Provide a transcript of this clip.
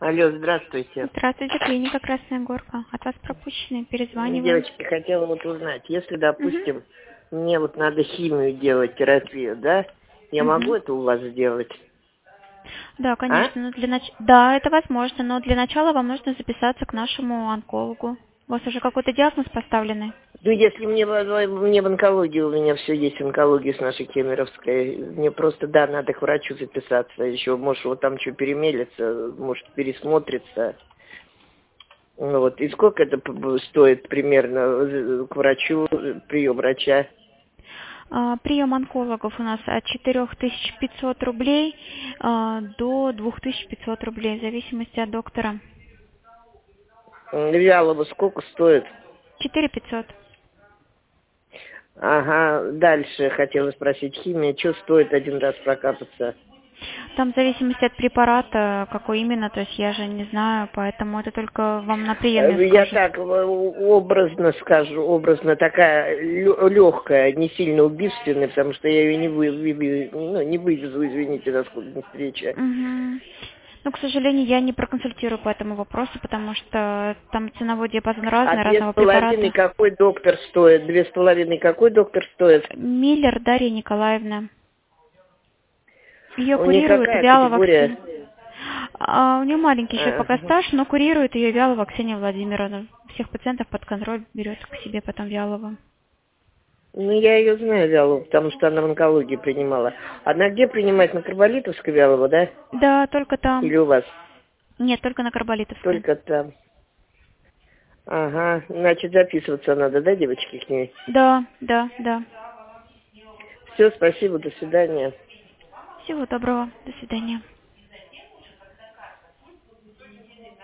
Алло, здравствуйте. Здравствуйте, клиника Красная Горка. От вас пропущены, перезваниваем. Девочки, хотела вот узнать, если, допустим, Угу. мне вот надо химию делать, терапию, да, я могу Угу. это у вас сделать? Да, А? конечно. Да, это возможно, но для начала вам нужно записаться к нашему онкологу. У вас уже какой-то диагноз поставленный? Ну, если мне в онкологию, у меня все есть онкология с нашей Кемеровской, мне просто, да, надо к врачу записаться, еще, может, вот там что перемелется, может, пересмотрится. Вот, и сколько это стоит примерно к врачу, прием врача? Прием онкологов у нас от 4500 рублей до 2500 рублей, в зависимости от доктора. Вялого сколько стоит? 4500. Ага, дальше хотела спросить, химия, что стоит один раз прокапаться? Там в зависимости от препарата, какой именно, то есть я же не знаю, поэтому это только вам на приеме Я скажут. так образно скажу, образно такая легкая, не сильно убийственная, потому что я ее не вывезу, извините, насколько не встреча. Мгм. Ну, к сожалению, я не проконсультирую по этому вопросу, потому что там ценовой диапазон А разный, две разного с половиной препарата. какой доктор стоит? 2,5 какой доктор стоит? Миллер Дарья Николаевна. Ее У нее курирует какая Вялова-Ксения. категория? У нее маленький еще пока Ага. стаж, но курирует ее Вялова-Ксения Владимировна. Всех пациентов под контроль берет к себе потом Вялова. Ну, я ее знаю, Вялову, потому что она в онкологии принимала. Она где принимает? На Карболитовской Вялова, да? Да, только там. Или у вас? Нет, только на Карболитовской. Только там. Ага, значит, записываться надо, да, девочки, к ней? Да, да, да. Все, спасибо, до свидания. Всего доброго. До свидания.